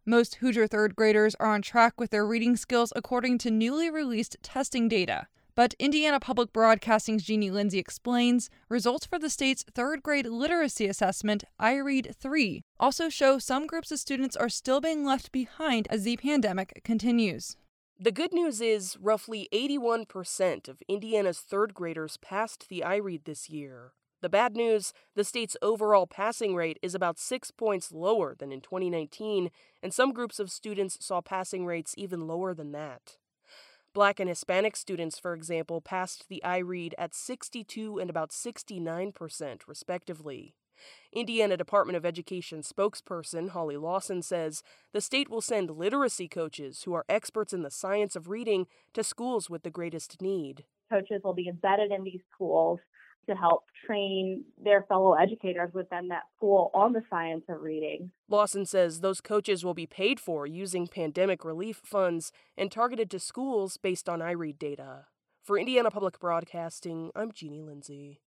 Most Hoosier third graders are on track with their reading skills according to newly released testing data. But Indiana Public Broadcasting's Jeannie Lindsay explains results for the state's third grade literacy assessment, iRead 3, also show some groups of students are still being left behind as the pandemic continues. The good news is roughly 81% of Indiana's third graders passed the iRead this year. The bad news, the state's overall passing rate is about 6 points lower than in 2019, and some groups of students saw passing rates even lower than that. Black and Hispanic students, for example, passed the iRead at 62 and about 69%, respectively. Indiana Department of Education spokesperson Holly Lawson says the state will send literacy coaches who are experts in the science of reading to schools with the greatest need. Coaches will be embedded in these schools to help train their fellow educators within that school on the science of reading. Lawson says those coaches will be paid for using pandemic relief funds and targeted to schools based on iRead data. For Indiana Public Broadcasting, I'm Jeannie Lindsay.